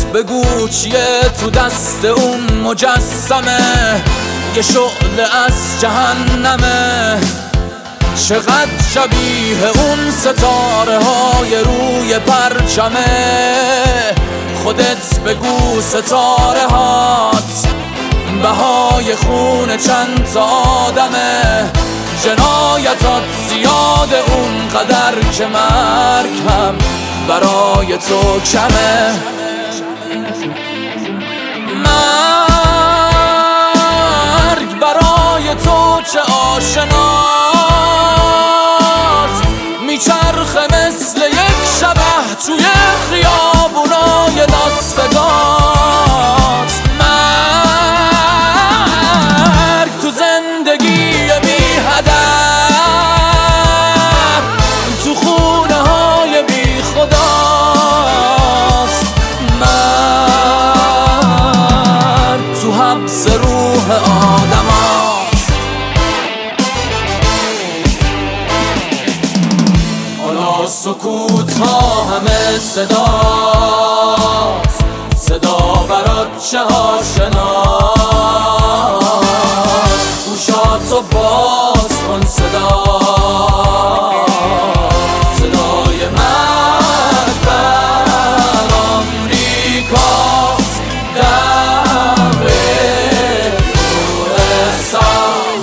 بگو چیه تو دست اون مجسمه، یه شعله از جهنمه. چقدر شبیه اون ستاره های روی پرچمه. خودت بگو ستاره هات بهای خون چند تا آدمه. جنایتات زیاده اون قدر که مرگ هم برای تو کمه. مرگ برای تو چه آشناست، میچرخه مثل یک شبح توی خیابونای لاس وگاس. مرگ تو زندگی بی هدف، تو خونه های بی خداست. مرگ تو حبس روح آدم هاست. حالا سکوت ها همه صداست، صدا برات چه آشناست. گوشاتو باز کن صدای مرگ بر آمریکاست. دم احساس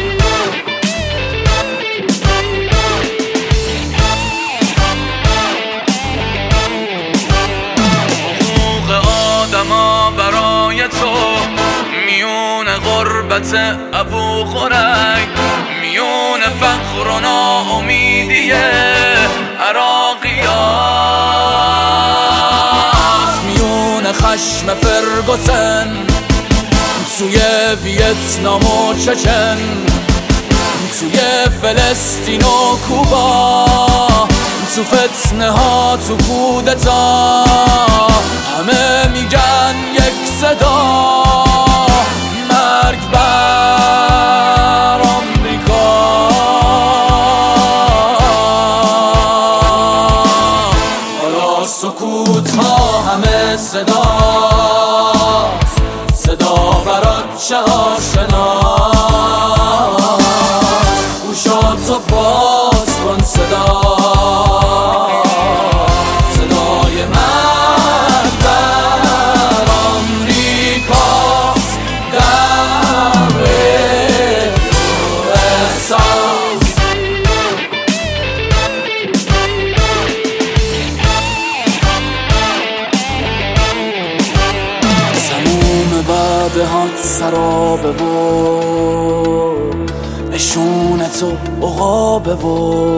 حقوق آدما برای تو، میون غربت ابو خورک، میون فقر و ناامیدی عراقیات، میون خشم فرگوسن توی ویتنام و چچن، توی فلسطین و کوبا، تو فتنه ها تو کودتا، همه میگن یک صدا. مرگ بر آمریکا. حالا سکوت ها همه صداست، صدا برات چه آشناست. گوشاتو باز کن صدای مرگ بر آمریکاست. دم احساس سموم بعد هات سرابه و نشونه تو عقابه و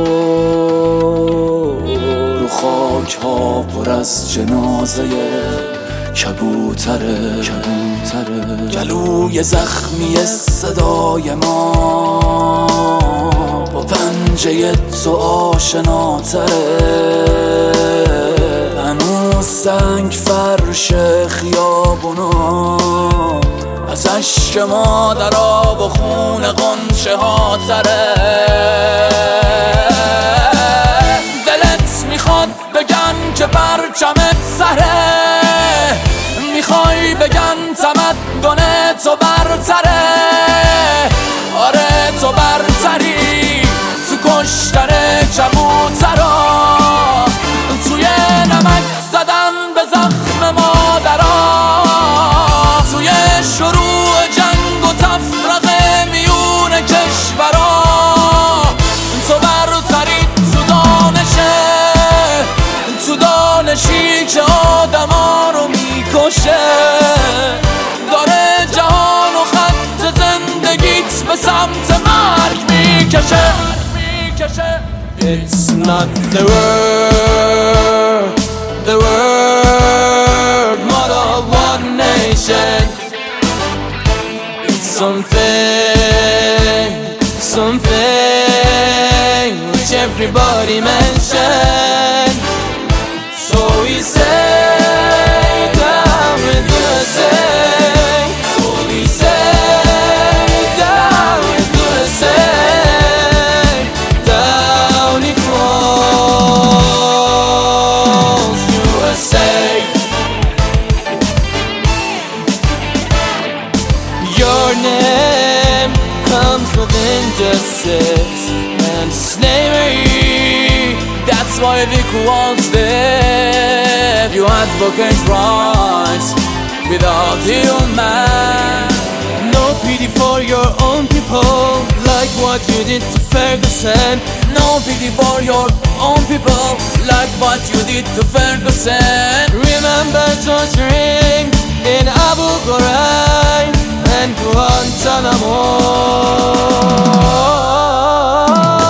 رو خاک ها پر از جنازه کبوتره. گلوی زخمی صدای ما با پنجه تو آشناتره. هنوز سنگ فرش خیابونا از عشق مادرها و خون غنچه ها تره. دلت میخواد بگن که پرچمت سره، میخوای بگن تمدن تو برتره. آره تو برتری تو کشتن کبوترا، توی نمک زدن به زخم مادرها، توی شروع جنگ و تفرقه میون کشورا. تو برتری تو دانشی که آدما رو میکشه. داره جهان و خط زندگیت به سمت مرگ میکشه. It's not the word, mother of one nation. It's something which everybody mentioned. So we say down with the same. So we say down with the same. Down it rolls USA. slavery. That's why we was there. You advocate rights without human. No pity for your own people, like what you did to Ferguson. No pity for your own people, like what you did to Ferguson. Remember torturing in Abu Ghraib and Guantanamo.